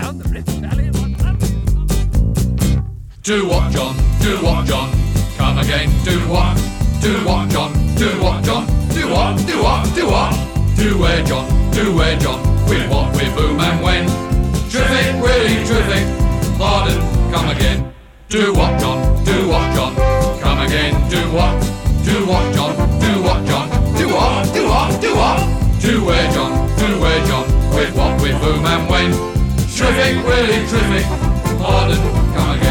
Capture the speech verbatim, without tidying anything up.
down the Rift Valley. Do what, John? Do what, John? Come again. Do what? Do what, John? Do what, John? Do what? Do what? Do what? Do where, John? Do where, John? With what? With whom and when? Terrific, really terrific. Pardon, come again. Do what, John? Do what, John? Come again. Do what? Do what, John? Do what, John? Do what? Do what? Do what? Do where, John? Do where, John? With what? With whom and when? Terrific, really terrific. Pardon, come again.